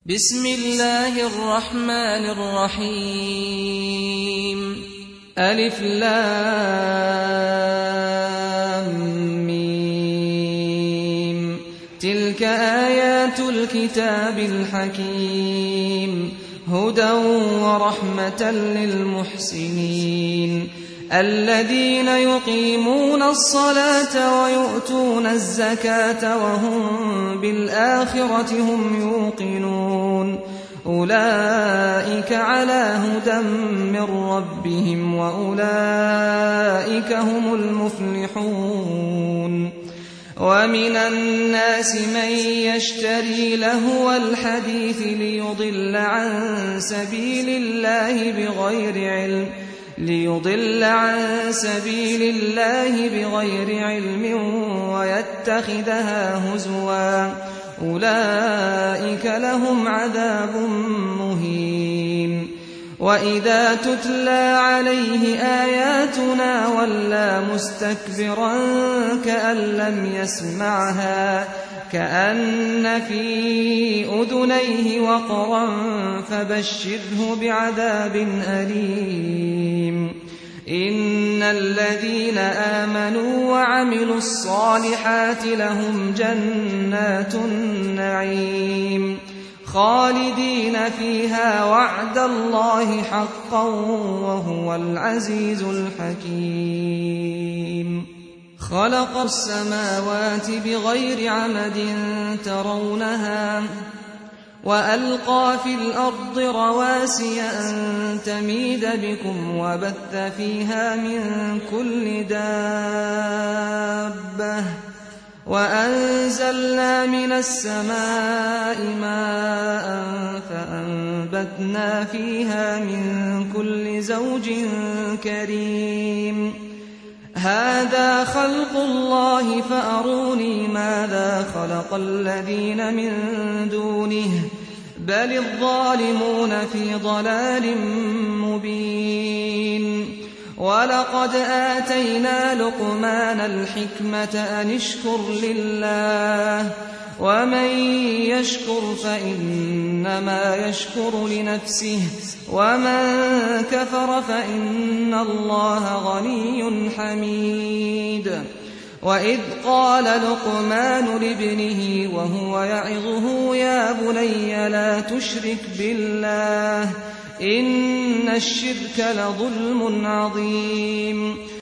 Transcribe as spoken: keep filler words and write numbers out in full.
بسم الله الرحمن الرحيم ألف لام ميم تلك آيات الكتاب الحكيم هدى ورحمة للمحسنين الذين يقيمون الصلاة ويؤتون الزكاة وهم بالآخرة هم يوقنون أولئك على هدى من ربهم وأولئك هم المفلحون ومن الناس من يشتري لهو الحديث ليضل عن سبيل الله بغير علم ليضل عن سبيل الله بغير علم ويتخذها هزوا أولئك لهم عذاب مهين وإذا تتلى عليه آياتنا ولى مستكبرا كأن لم يسمعها كأن في أذنيه وقرا فبشره بعذاب أليم إن الذين آمنوا وعملوا الصالحات لهم جنات النعيم خالدين فيها وعد الله حقا وهو العزيز الحكيم خلق السماوات بغير عمد ترونها وألقى في الأرض رواسي أن تميد بكم وبث فيها من كل دابة وأنزلنا من السماء ماء فأنبتنا فيها من كل زوج كريم هذا خلق الله فأروني ماذا خلق الذين من دونه بل الظالمون في ضلال مبين ولقد آتينا لقمان الحكمة أن اشكر لله ومن يشكر فإنما يشكر لنفسه ومن كفر فإن الله غني حميد وإذ قال لقمان لابنه وهو يعظه يا بني لا تشرك بالله إن الشرك لظلم عظيم